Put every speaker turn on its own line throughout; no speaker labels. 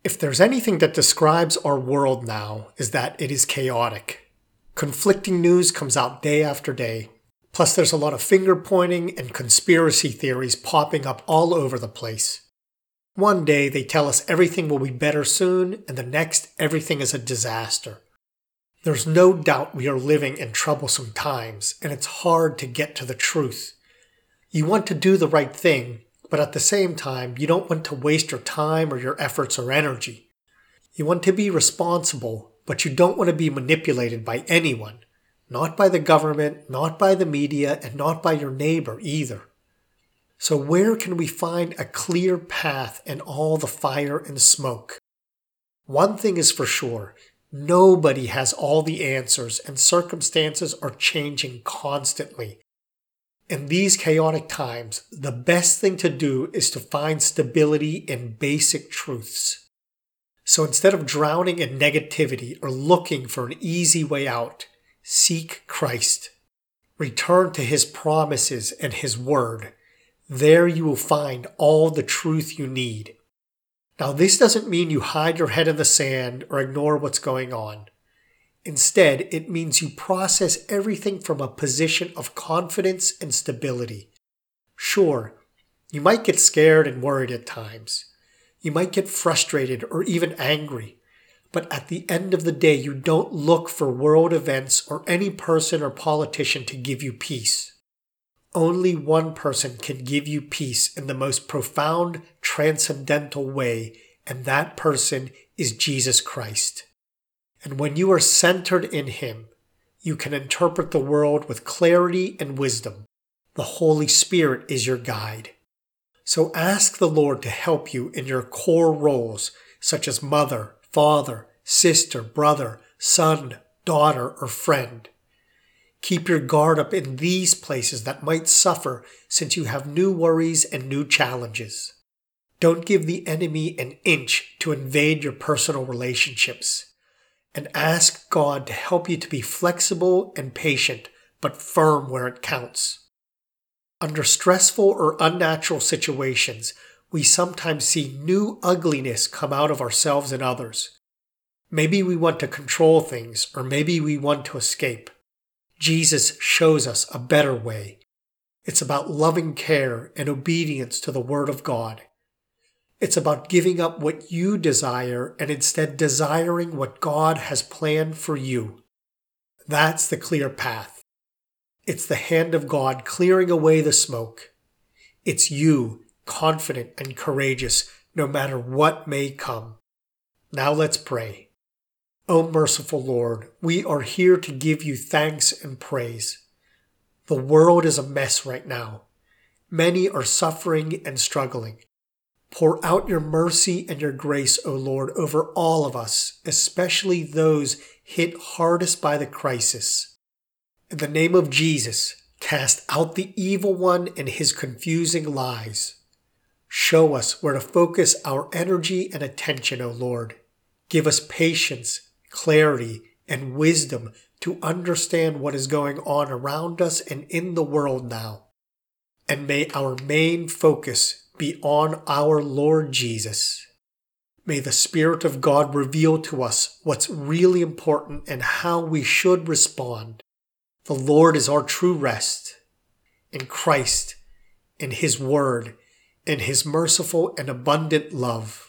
If there's anything that describes our world now, is that it is chaotic. Conflicting news comes out day after day. Plus there's a lot of finger pointing and conspiracy theories popping up all over the place. One day they tell us everything will be better soon, and the next everything is a disaster. There's no doubt we are living in troublesome times, and it's hard to get to the truth. You want to do the right thing, but at the same time, you don't want to waste your time or your efforts or energy. You want to be responsible, but you don't want to be manipulated by anyone. Not by the government, not by the media, and not by your neighbor either. So where can we find a clear path in all the fire and smoke? One thing is for sure, nobody has all the answers, and circumstances are changing constantly. In these chaotic times, the best thing to do is to find stability in basic truths. So instead of drowning in negativity or looking for an easy way out, seek Christ. Return to His promises and His Word. There you will find all the truth you need. Now this doesn't mean you hide your head in the sand or ignore what's going on. Instead, it means you process everything from a position of confidence and stability. Sure, you might get scared and worried at times. You might get frustrated or even angry. But at the end of the day, you don't look for world events or any person or politician to give you peace. Only one person can give you peace in the most profound, transcendental way, and that person is Jesus Christ. And when you are centered in Him, you can interpret the world with clarity and wisdom. The Holy Spirit is your guide. So ask the Lord to help you in your core roles, such as mother, father, sister, brother, son, daughter, or friend. Keep your guard up in these places that might suffer since you have new worries and new challenges. Don't give the enemy an inch to invade your personal relationships. And ask God to help you to be flexible and patient, but firm where it counts. Under stressful or unnatural situations, we sometimes see new ugliness come out of ourselves and others. Maybe we want to control things, or maybe we want to escape. Jesus shows us a better way. It's about loving care and obedience to the Word of God. It's about giving up what you desire and instead desiring what God has planned for you. That's the clear path. It's the hand of God clearing away the smoke. It's you, confident and courageous, no matter what may come. Now let's pray. O merciful Lord, we are here to give you thanks and praise. The world is a mess right now. Many are suffering and struggling. Pour out your mercy and your grace, O Lord, over all of us, especially those hit hardest by the crisis. In the name of Jesus, cast out the evil one and his confusing lies. Show us where to focus our energy and attention, O Lord. Give us patience, clarity, and wisdom to understand what is going on around us and in the world now. And may our main focus be on our Lord Jesus. May the Spirit of God reveal to us what's really important and how we should respond. The Lord is our true rest. In Christ, in His Word, in His merciful and abundant love.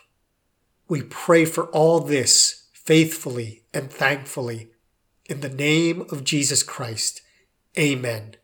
We pray for all this faithfully and thankfully. In the name of Jesus Christ. Amen.